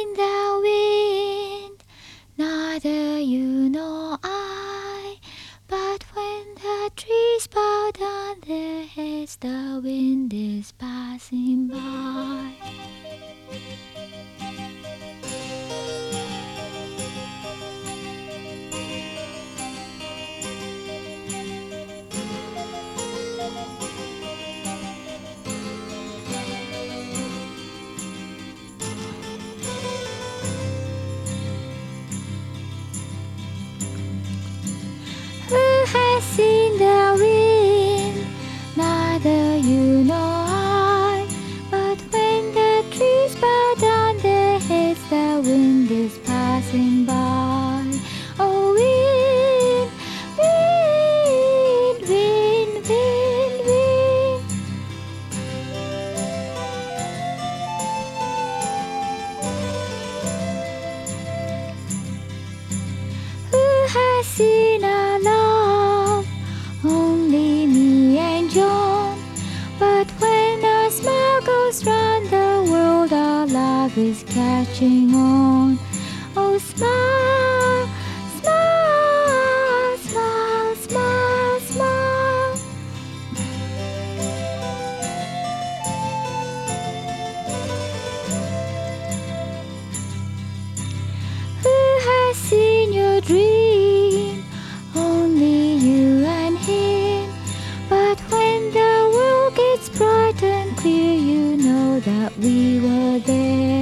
seen the wind, neither you nor I. But when the trees bow down their heads, the wind is passing by. Who has seen the wind? Neither you nor I. But when the trees bow down their heads, the wind is passing by. Oh, wind, wind, wind, wind, wind. Who has seen our love? Only me and John. But when our smile goes round the world, our love is catching on. Oh, smile, smile, smile, smile, smile. Who has seen your dream? Only you and him. But when the world gets bright and clear, you know that we were there.